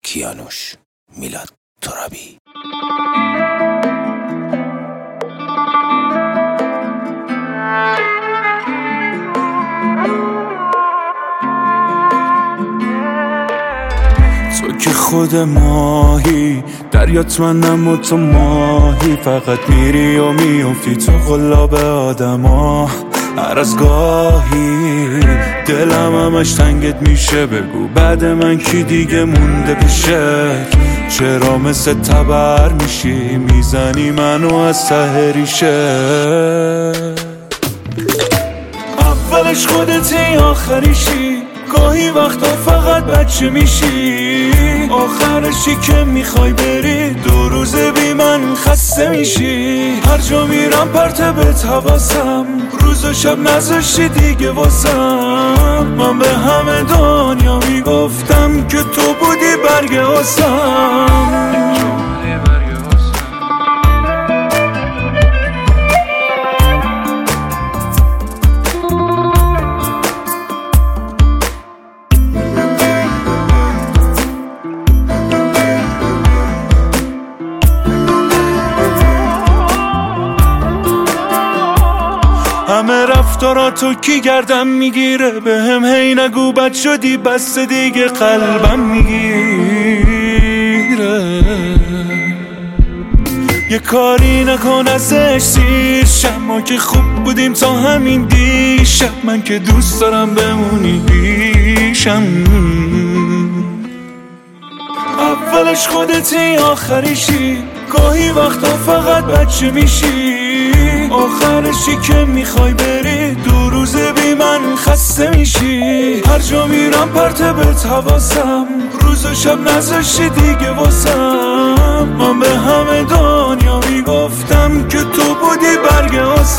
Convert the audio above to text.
کیانوش، میلاد ترابی. تو که خود ماهی دریات منم و تو ماهی، فقط میری و میافتی تو قلاب آدم ها. هر از گاهی دلم همش تنگت میشه، بگو بعد من کی دیگه مونده پیشه؟ چرا مثل تبر میشی میزنی منو از ته ریشه؟ اولش خودتی آخریشی، گاهی وقتا فقط بچه میشی، آخرشی که میخوای بری 2 روز بی من خسته میشی. هر جا میرم پرتبت حواسم، روز و شب نذاشتی دیگه واسم. من به همه دنیا میگفتم که تو بودی برگ آسم. همه رفتاراتو کی گردم میگیره، به هم هی نگو بد شدی بس دیگه قلبم میگیره. یه کاری نکن ازش سیر شم، ما که خوب بودیم تا همین دیشب. من که دوست دارم بمونی پیشم، اولش خودتی آخریشی، گاهی وقتا فقط بچه میشی، آخرشی که میخوای بری 2 روز بی من خسته میشی. هر جا میرم پرتبت حواسم، روز و شب نذاشتی دیگه واسم. من به همه دنیا میگفتم که تو بودی برگ آسم.